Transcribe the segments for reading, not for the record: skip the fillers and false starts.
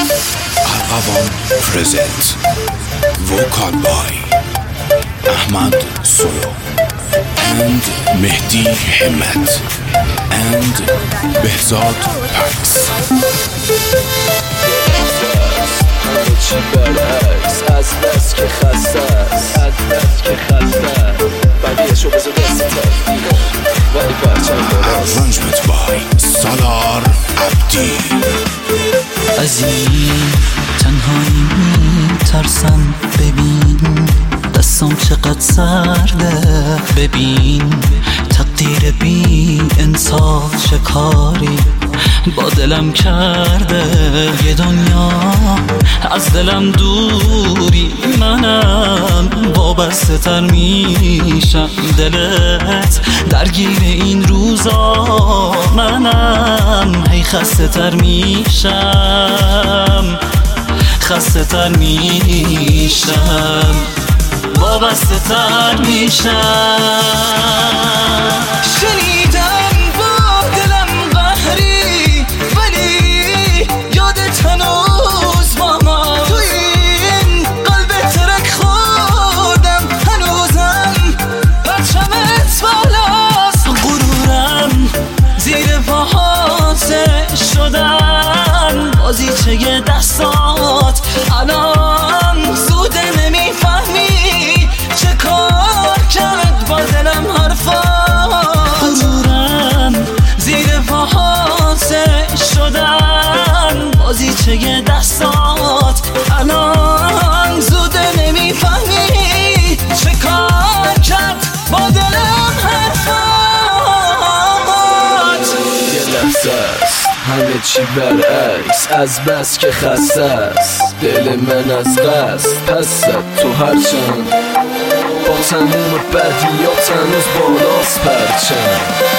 Arqavam present vocal by Ahmad Soyo and Mehdi Himmat and Behzad Pax. همه چی برعکس از بس که خسته است بقیه‌شو بذار دست تقدیر ولی پرچم بالاست. Arrangement by Salar Abdi. از این تنهایی میترسم، ببین دستم چقدر سرده، ببین تقدیر بی انصاف چه کاری با دلم کرده. یه دنیا از دلم دوری، منم وابسته تر میشم. دلت درگیر این روزا، منم هی خسته تر میشم، خسته تر میشم، وابسته تر میشم. شنیدم با دلم قهری، ولی یادت هنوز با ما. تو این قلب ترک خوردم، هنوزم پرچمت بالاست. غرورم زیر پاهات شدن، بازیچه دستات الان زوده. نمیفهمی چه کار کرد با دلم حرفات. غرورم زیر پاهات شدن، بازیچه دستات الان زوده. نمیفهمی چه کار کرد با دلم حرفات. یه لحظه است همه چی برعکس از بس که خسته است دل من از قصد. پس تو هرچند با تموم بدیات هنوز بالاست پرچم.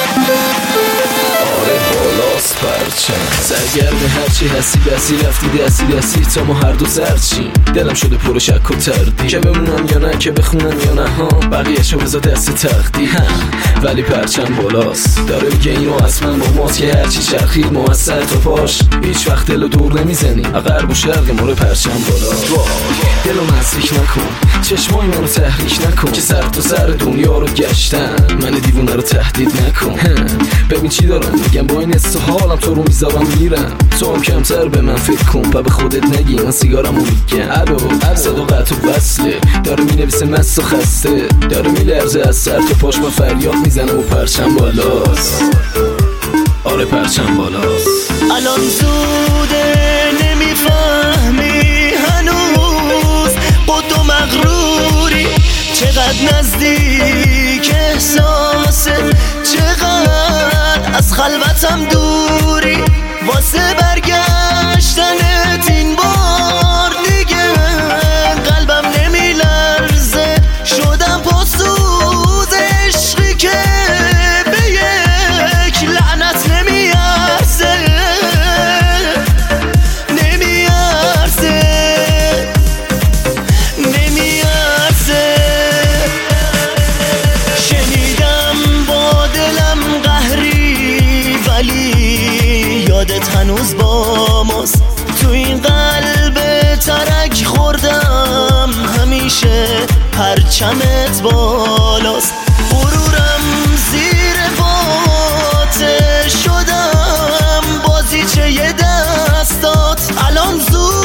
آره بالاست پرچم. سرگرم هرچی هستی دستی رفتی دستی تا ما هر دو زرچیم. دلم شده پر شک و تردید که بمونم یا نه، که بخونم یا نه ها. بقیه‌شو بذار دست تقدیر ولی پرچم بالاست. داره میگه اینو اصلا با ماست که هرچی چرخید ما از سر تا پاش هیچ وقت دلو دور نمیزنی. غرب و شرق ما رو پرچم بالاست. دلو نزدیک نکن، چشمای منو تحریک نکن که سر تا سر دنیا رو گشتن. من دیوونه رو تهدید نکن. ببین چی دارم میگم، با این حس حالم تو رو میذارم میرم. تو هم کمتر به من فکر کن و به خودت نگی من سیگارمو میگم. الو صدا قطع و وصله، داره مینویسه مست و خسته، داره میلرزه از سر تا پاش. با فریاد میزنم و پرچم بالاست. آره پرچم بالاست. الان زوده نمیفهمی هنوز، خود و مغروری چقدر نزدیک احساسه، چقدر از خلوتم دوری. واسه برگشتنت این بار دیگه قلبم نمیلرزه، شدم پاسوز عشقی که به یک لعنت نمیارزه، نمیارزه، نمیارزه. شنیدم با دلم قهری، ولی یادت هنوز با ماست. تو این قلب ترک خوردم، همیشه پرچمت بالاست. غرورم زیر پات شدم، بازیچه دستات الان زود